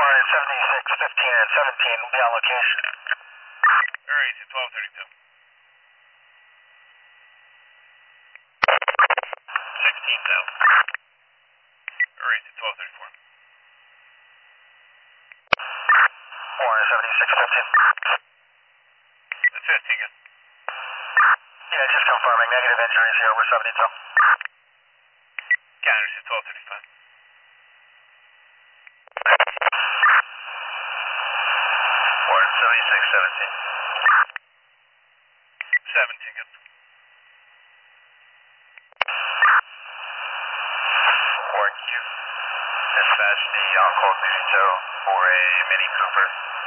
476, 15 and 17 will be on location. Alright, 1232. 16's out. Alright, 1234. 476, 15. That's 15 again. Yeah, just confirming. Negative injuries here over 72. Counters at 1235. 476, 17. 17 again. Warren Q. Dispatch the on-call Duty Tow for a Mini Cooper